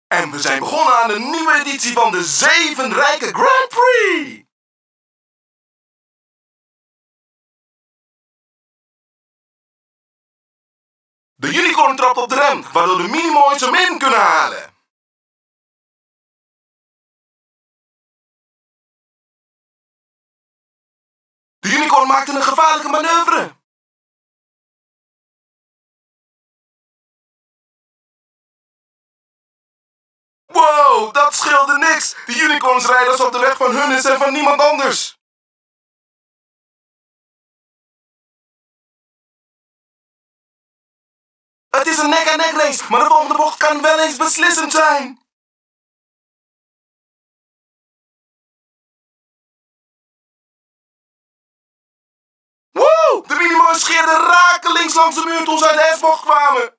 En we zijn begonnen aan een nieuwe editie van de 7 Rijken Grand Prix. De unicorn trapt op de rem, waardoor de minimoys hem in kunnen halen. De unicorn maakte een gevaarlijke manoeuvre. Wow, dat scheelde niks. De unicorns rijden als op de weg van hun en van niemand anders. Het is een nek-aan-nek race, maar de volgende bocht kan wel eens beslissend zijn. Woe! De minimoys scheerden rakelings langs de muur toen ze uit de S-bocht kwamen.